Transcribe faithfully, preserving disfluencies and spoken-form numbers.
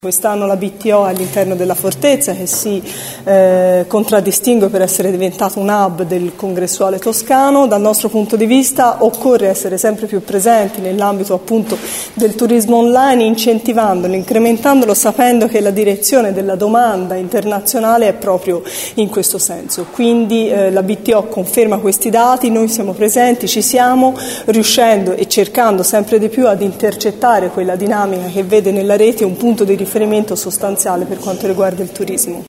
Quest'anno la B T O all'interno della fortezza che si eh, contraddistingue per essere diventato un hub del congressuale toscano. Dal nostro punto di vista occorre essere sempre più presenti nell'ambito appunto del turismo online, incentivandolo, incrementandolo, sapendo che la direzione della domanda internazionale è proprio in questo senso. Quindi eh, la B T O conferma questi dati, noi siamo presenti, ci siamo, riuscendo e cercando sempre di più ad intercettare quella dinamica che vede nella rete un punto di riferimento sostanziale per quanto riguarda il turismo.